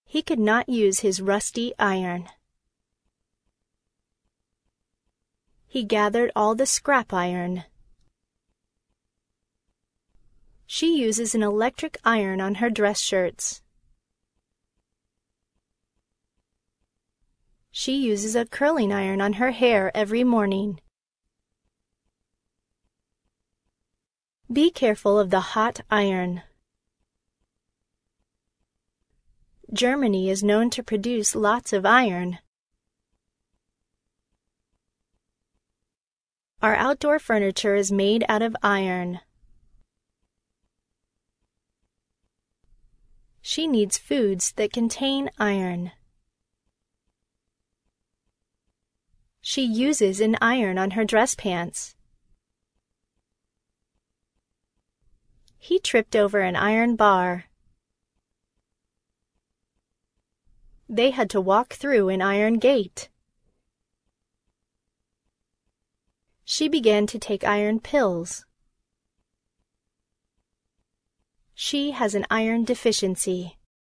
He could not use his rusty iron. He gathered all the scrap iron. She uses an electric iron on her dress shirts. She uses a curling iron on her hair every morning. Be careful of the hot iron. Germany is known to produce lots of iron. Our outdoor furniture is made out of iron. She needs foods that contain iron. She uses an iron on her dress pants. He tripped over an iron bar. They had to walk through an iron gate. She began to take iron pills. She has an iron deficiency.